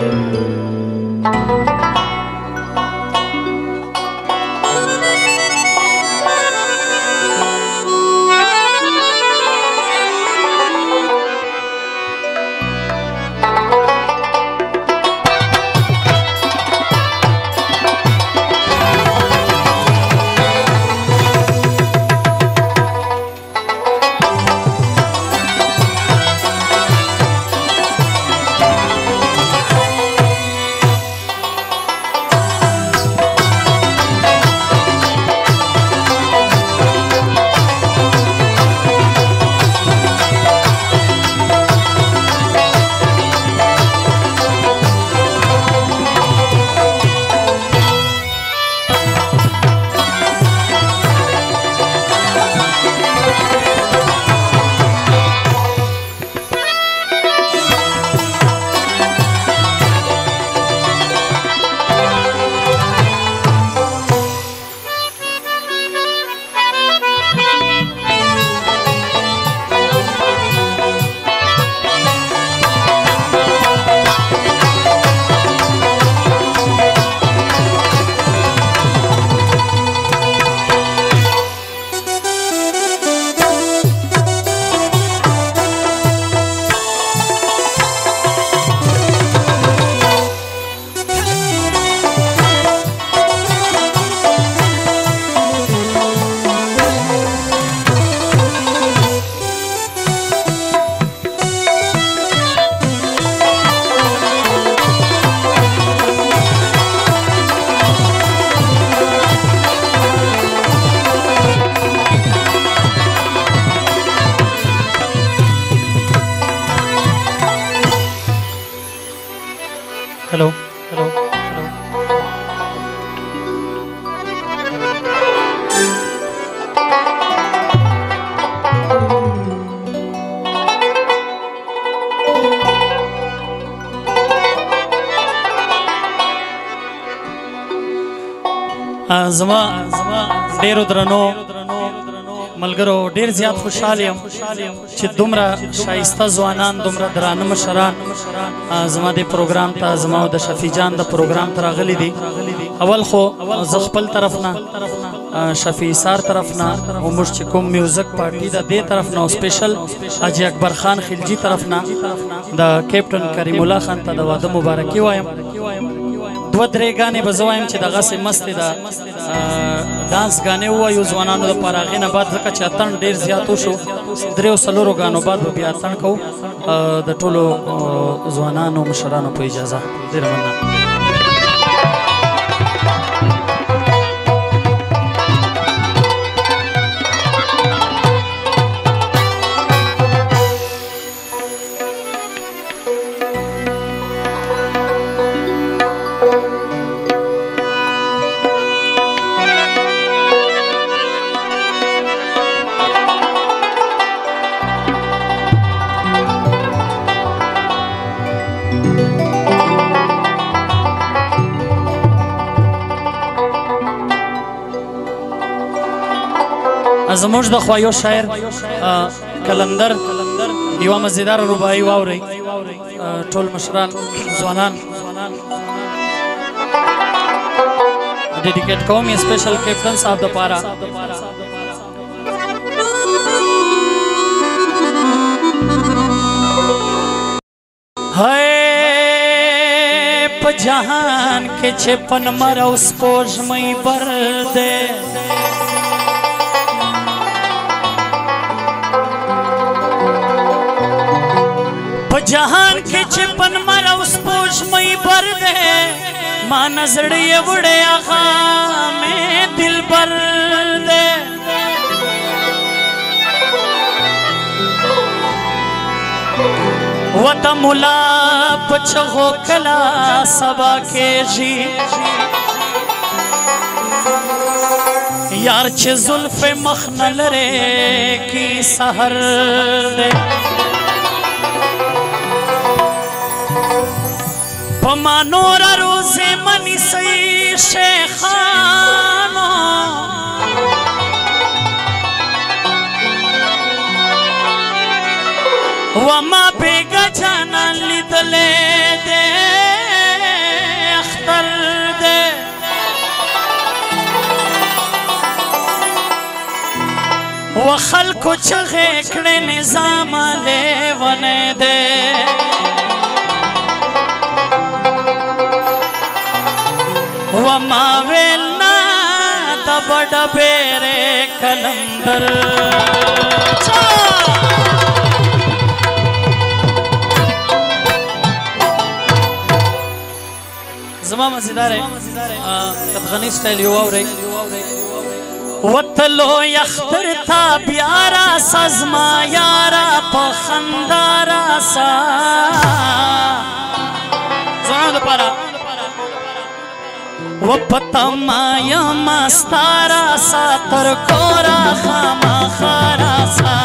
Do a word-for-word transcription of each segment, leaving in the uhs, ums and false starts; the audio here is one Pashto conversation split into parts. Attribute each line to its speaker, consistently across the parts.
Speaker 1: Hello hello hello زما ډیرو درنو ملګرو ډیر زیات خوشحال یم چې دومره شایسته ځوانان دومره درانه مشران زما د پروګرام ته زما او د شفیع جان د پروګرام ته راغلي دي. اول خو زه خپل طرف نه شفیع سار طرف نه او موږ چې کوم میوزک پارټي د دې طرف نه او سپیشل حاجي اکبر خان خلجي طرف نه د کیپټن کریم الله خان ته د واده مبارکي وایم. دوه درې ګانې به زه وایم چې دغسې مستې د ډانس ګانې ووایو ځوانانو دپاره. هغې نه بعد ځکه چې اتڼ ډېر زیات وشو درېو څلورو ګانو بعد به بیا اتڼ کوو د ټولو ځوانانو مشرانو په اجازه. ډېره مننه. زموږ د خوا یو شاعر کلندر یوه مزیداره رباعي واورئ ټول مشران ځوانان ډیډیکیټ کوم یې سپیشل کیپټن صاحب دپاره. ہے په جهان کې چې پنمر او سپوږمۍ بر دی جهان کې چې پنمر او سپوږمۍ بر دی ما نظر یې وړی هغه مې دلبر دی. و د ملا په چغو کله سبا کېږي یار چې زلف مخ نه لرې کی سحر دی. پما نور روز منی سی شیخانو وما بیگا جانا لیدلے دے و خلکو چغې کړې نظام لیونی دی و ما ویل نه د بډبېرې کلندر زما مزیدار ہے کتغنی سٹائل یو واورئ وتلو یختر تا بیارا سزما یارا په خندا راسا زړه د پاره و پتا ما یم ستارا سا تر کورا خامخا راسا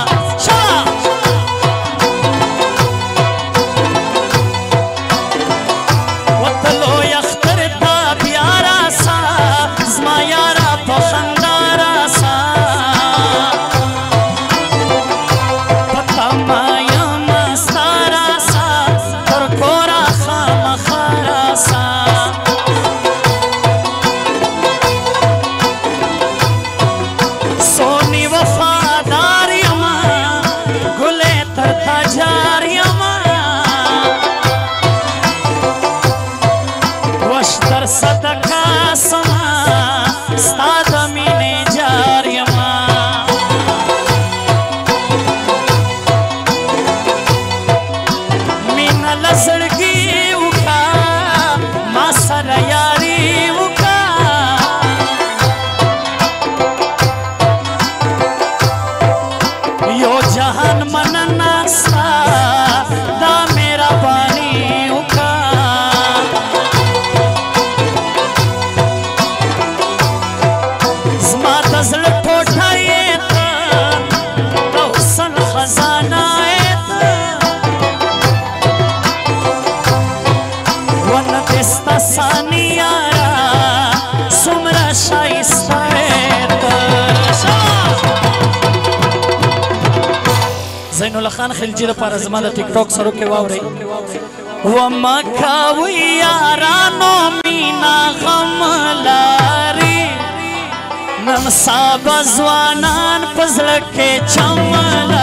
Speaker 1: زین الله خان خلجی د پاره زما د ټیک ټاک سره کې واوري و مکاوي یارانو مینا غم لاري نن سبا ځوانان پزړه کې چملا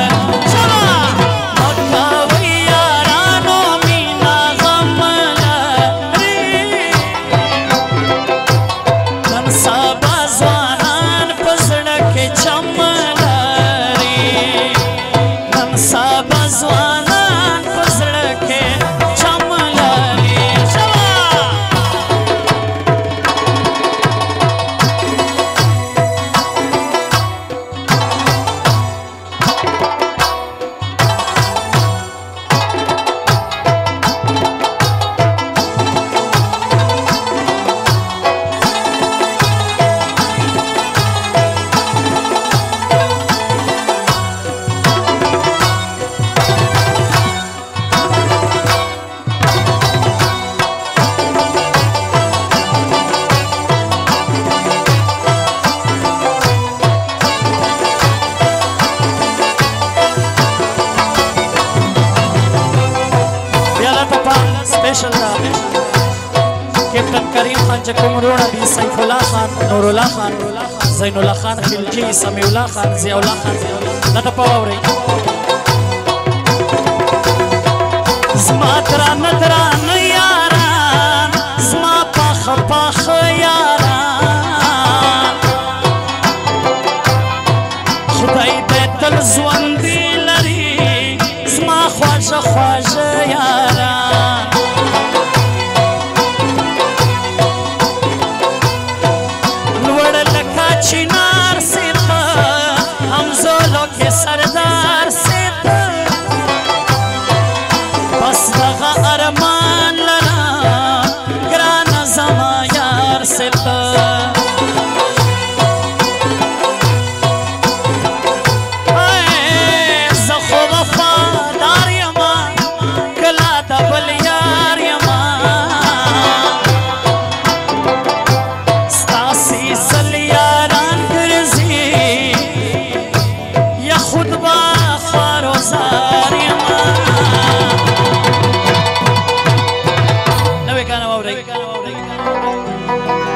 Speaker 1: کیپٹن کریم خان چکم روڑا بی سیف اللہ خان نور اللہ خان زین اللہ خان خلجی سمیع اللہ خان ضیاء اللہ خان نتا پاوری زما تران تران یاران زما پاخ پاخ یاران خدای دې تل ژوندي لري زما خواږه خواږه یاران چنار سے تھا ہم زولوں کے سردار سے تھا بس دغا ارمان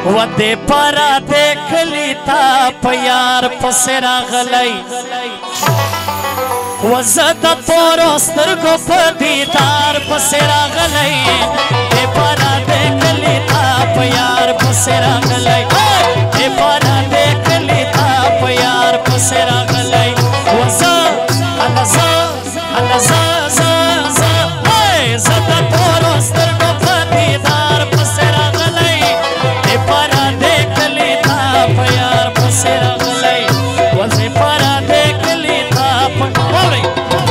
Speaker 1: و دې پارا دیکھلی تا پیار پسې راغلی و زه د تورو سترګو په دیدار پسې راغلی دې پارا دیکھلی تا پیار پسې راغلی دې پارا دیکھلی تا پیار پسې راغلی و زه الله زه الله زه زه زه زه د تورو سترګو په دیدار پسې راغلی دې پارا دیکھلی تا پیار پسې راغلی و زه پارا دیکھلی تا واورئ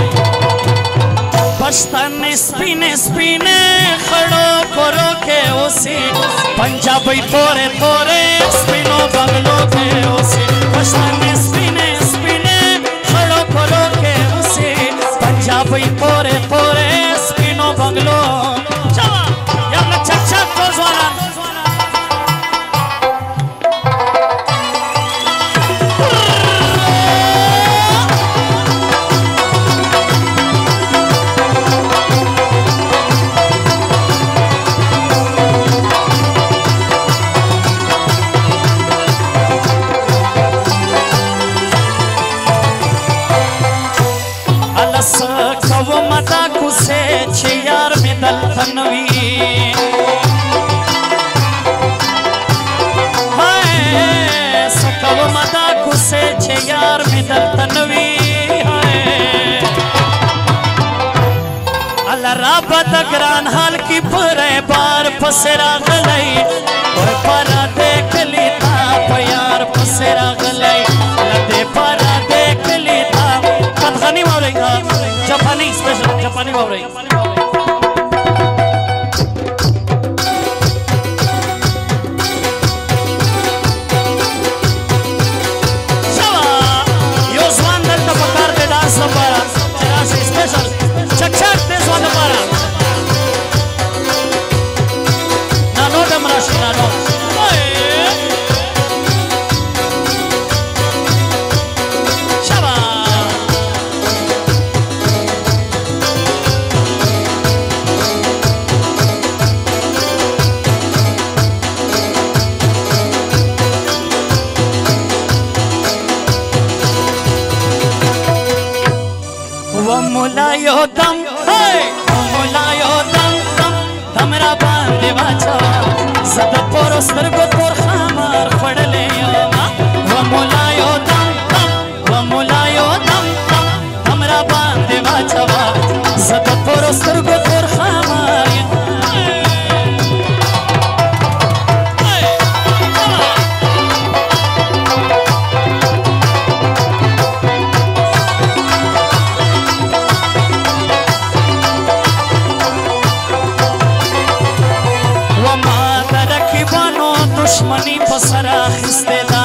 Speaker 1: پښتنې سپینې سپینې خړو کورو کې اوسي پنجابي تورې تورې سپینو بنګلو کې اوسي پښتنې سپینې سپینې خړو کورو کې اوسي پنجابي تورې تورې سپینو بنګلو چوا یاله چک چک ځوانان متا کوسه چې یار می دلته نوي هاي سکو متا کوسه چې یار می دلته نوي هاي الله رب د ګران حال کی پرې بار پسې راغلی او پارا دیکھلی تا پیار پسې راغلی لته پارا دیکھلی تا غنی واورئ جاپانی سپیشل جاپانی واورئ شوا یو ځوان دلته په کار دی ډانس لپاره چې راشي سپیشل چک چک دی ځوان لپاره نانو ډم راشي نانو مولا یو دم مولا یو دم دم دم را باندې واچوا زه د پورو سترګو تور خمار خوړلی یم و مولا یو دم دم و مولا یو دم دم دم را باندې واچوا زه د پورو سترګو تور خمار یم دشمنی پسر اخسته دا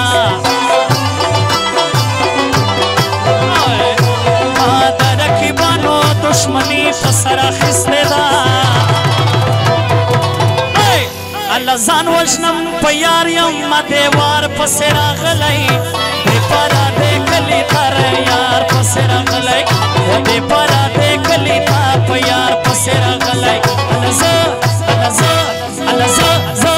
Speaker 1: ما د رقیبانو دشمنی پسر اخسته دا الله ځان وژنم په یار یم ما دیوار پسې راغلی دې پارا دیکھلی تر یار پسې راغلی و دې پارا دیکھلی تا په یار پسې راغلی الله زه الله زه الله زه زه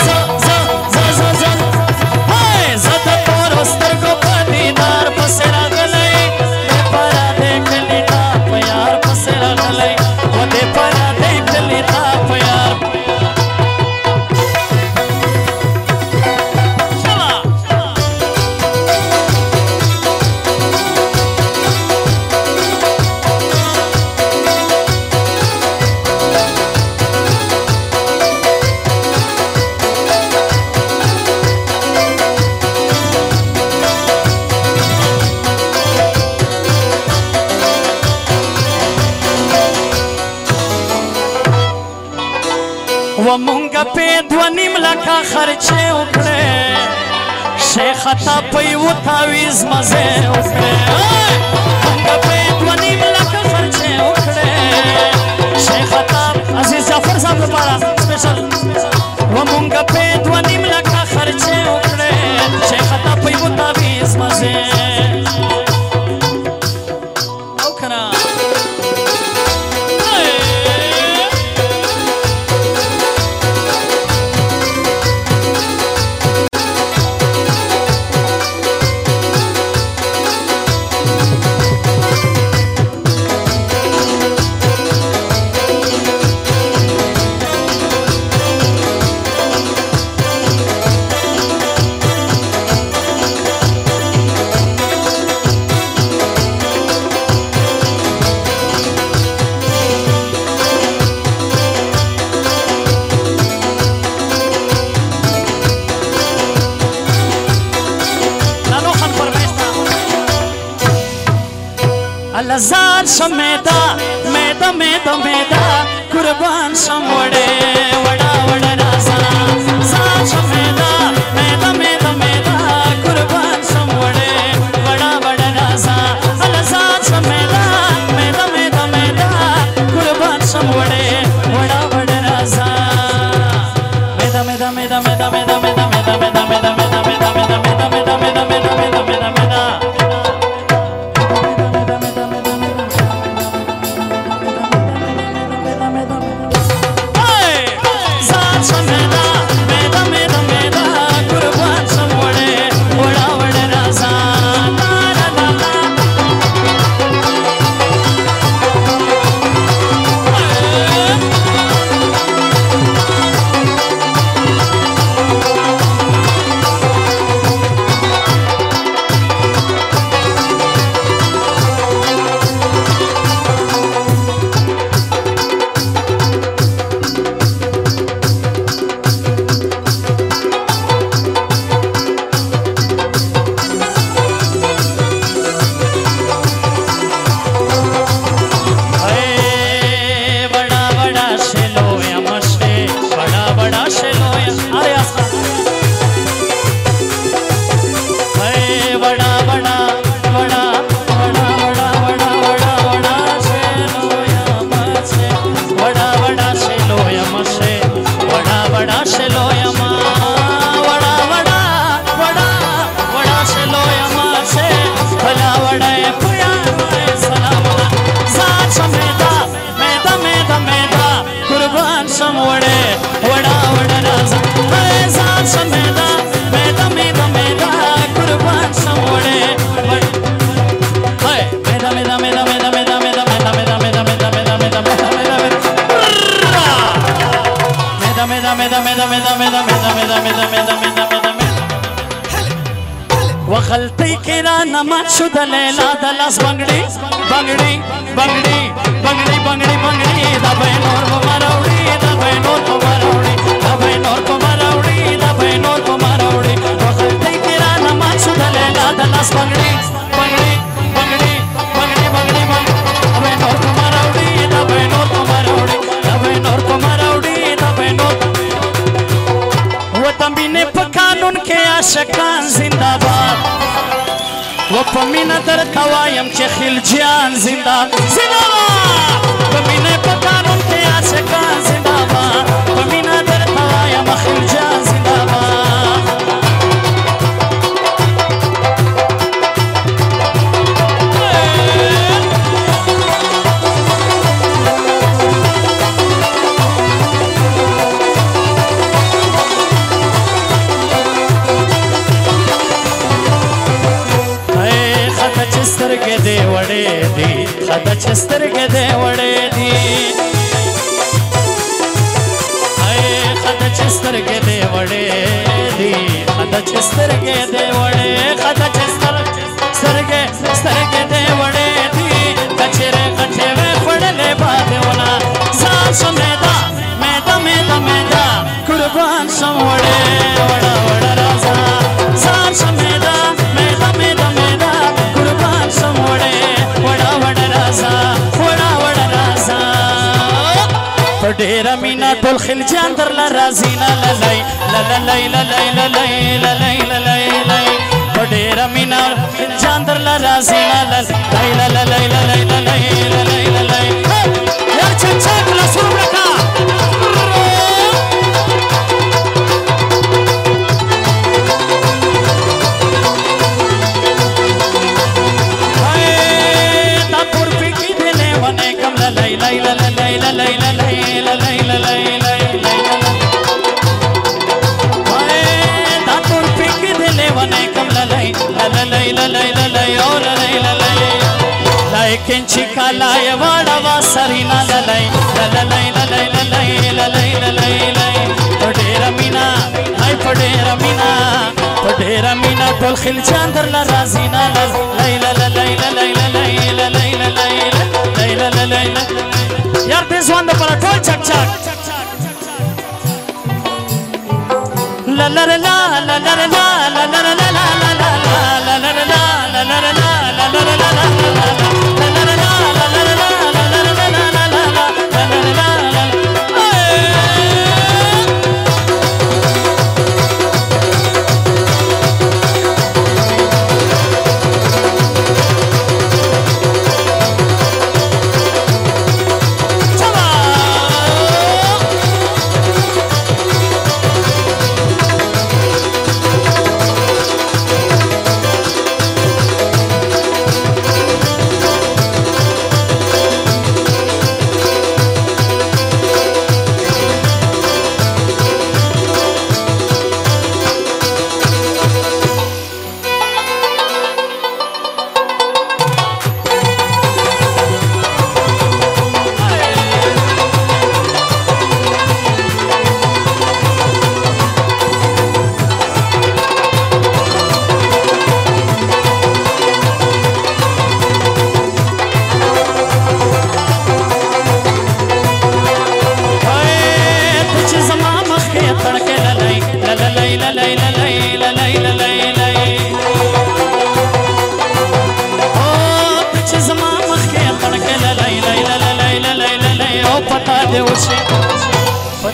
Speaker 1: و مونږ په دوه نیم لکه خرچې وکړې شیخ تا په یو تعویض مزې وکړې مونږ په دوه نیم لکه خرچې وکړې شیخ تا عزیز جعفر صاحب لپاره سپیشل و مونږ په دوه نیم لکه خرچې وکړې شیخ تا په یو تعویض مزې الزار شمیدا میدا میدا میدا قربان شم وړې وړا وړا رازا زار شمیدا میدا میدا میدا قربان شم وړې وړا وړا رازا الزار شمیدا میدا میدا میدا قربان شم وړې وړا وړا رازا میدا میدا میدا میدا میدا میدا میدا میدا میدا میدا میدا میدا میدا میدا میدا میدا میدا میدا وخلطی کرا نمات شد لیلا دلاس بنگڑی بنگڑی بنگڑی بنگڑی بنگڑی بنگڑی دا بینور کو مراوڑی دا بینور کو مراوڑی دا بینور کو مراوڑی دا بینور کو مراوڑی وخلطی کرا نمات شد لیلا دلاس بنگڑی بنگڑی بنگڑی بنگڑی بنگڑی دا بینور کو مراوڑی دا بینور کو مراوڑی دا بینور کو مراوڑی دا بینور وطن بینے پکانون کے عاشقان زندہ باد و پمینه در توایم که خلجیان زنده زنده پمینه پکانون که عاشقان زنده پمینه در توایم خلجیان زنده سترګې دې وړې دي خدا چې سترګې دې وړې دي اے خدا چې سترګې دې وړې دي خدا چې سترګې دې وړې خدا چې سترګې سترګې دې وړې دي کچره کټه و خړلې باندې ونا ځان سمېدا مېدا مېدا مېدا قربان شم وړې وړا وړا رازا ځان سمېدا مېدا مېدا مېدا ډېره مینه ټول خلجیان درله راځي نه للی للی للی للی للی للی للی په ډېره مینه خلجیان درله راځي نه للی للی للی للی للی للی یار چچک لاسونه ورکړه دا پورپی کې دې لیونی کم للی للی للی للی للی لیکن چکا لائے واڑا وا سرینا للائی للائی للائی للائی للائی للائی للائی پڑیرا مینا آئی پڑیرا مینا پڑیرا مینا ٹول خلچان در لرازینا للائی للائی للائی للائی للائی للائی للائی للائی یار دیزوان دا پڑا ٹول چک چک للر لا للر لا للر لا لا لا لا للر لا للر لا للر لا لا لا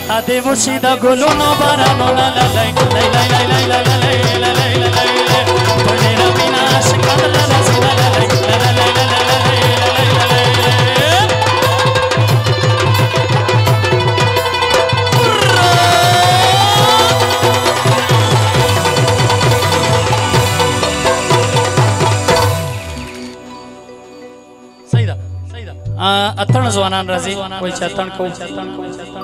Speaker 1: ادي وشي د ګلونو بارانونه لای لای لای لای لای لای لای لای پړې ربینا شکل لزینا لای لای لای اتن ځوانان راځي وای چې اتن کو